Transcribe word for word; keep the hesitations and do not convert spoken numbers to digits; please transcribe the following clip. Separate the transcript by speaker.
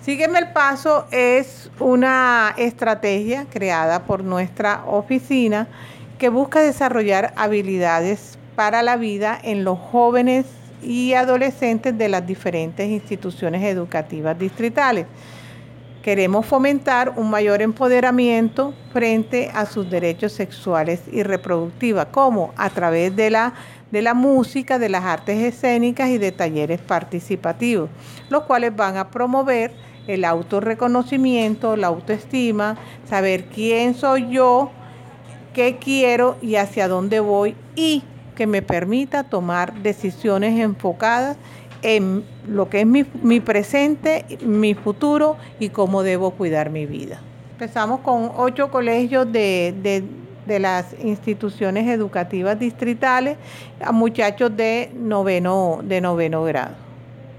Speaker 1: Sígueme el paso es una estrategia creada por nuestra oficina que busca desarrollar habilidades para la vida en los jóvenes y adolescentes de las diferentes instituciones educativas distritales. Queremos fomentar un mayor empoderamiento frente a sus derechos sexuales y reproductivos, como a través de la, de la música, de las artes escénicas y de talleres participativos, los cuales van a promover el autorreconocimiento, la autoestima, saber quién soy yo, qué quiero y hacia dónde voy, y que me permita tomar decisiones enfocadas en lo que es mi, mi presente, mi futuro y cómo debo cuidar mi vida. Empezamos con ocho colegios de, de, de las instituciones educativas distritales a muchachos de noveno, de noveno grado.